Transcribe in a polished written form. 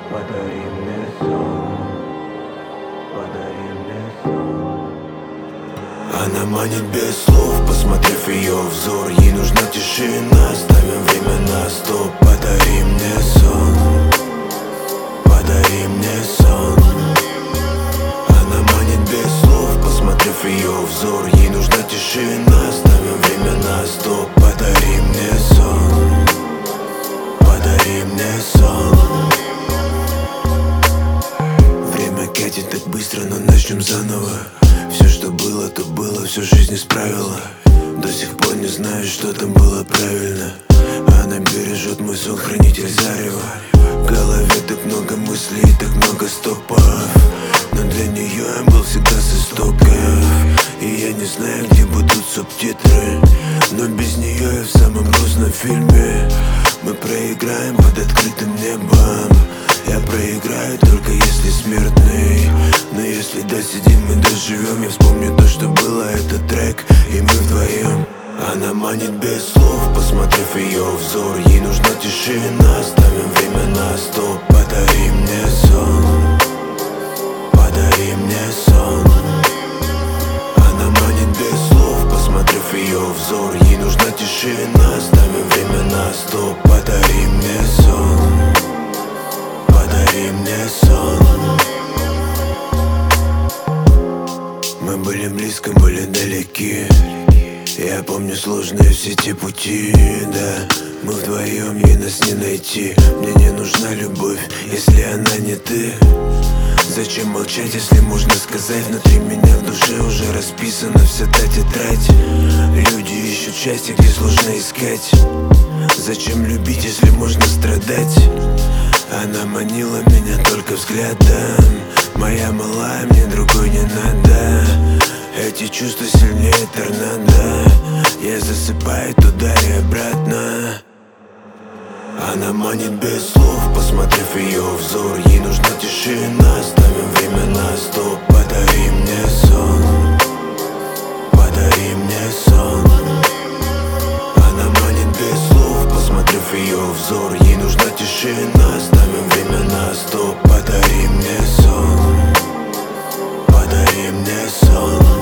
Подари мне сон, подари мне сон. Она манит без слов, посмотрев ее взор. Ей нужна тишина, ставим время на стоп. Подари мне сон, подари мне сон. Она манит без слов, посмотрев ее взор. Ей нужна тишина, ставим время на стоп. Подари мне сон, подари мне сон. Время катит так быстро, но начнем заново. Все, что было, то было, всю жизнь исправила. До сих пор не знаю, что там было правильно. Она бережет мой сон, хранитель зарева. В голове так много мыслей и так много стопов. Но для нее я был всегда с истоков. И я не знаю, где будут субтитры, но без нее я в самом грустном фильме. Мы проиграем под открытым небом. Я проиграю только если смертный. Но если досидим, мы доживем. Я вспомню то, что было, этот трек, и мы вдвоем. Она манит без слов, посмотрев ее взор. Ей нужна тишина, ставим время на стоп. Подари мне сон, подари мне сон. Она манит без слов, посмотрев ее взор. Ей нужна тишина, ставим время на стоп. Подари мне сон, подари мне сон. Мы были близко, были далеки. Я помню сложные все те пути, да. Мы вдвоем, ей нас не найти. Мне не нужна любовь, если она не ты. Зачем молчать, если можно сказать? Внутри меня в душе уже расписана вся та тетрадь. Люди ищут счастье, где сложно искать. Зачем любить, если можно страдать? Она манила меня только взглядом. Моя малая, мне другой не надо. Эти чувства сильнее торнадо. Я засыпаю туда и обратно. Она манит без слов, посмотрев ее взор. Ей нужна тишина, ставим время на стоп. Подари мне сон, подари мне сон. Она манит без слов, посмотрев ее взор. Ей нужна тишина, ставим время на стоп. Подари мне сон, подари мне сон.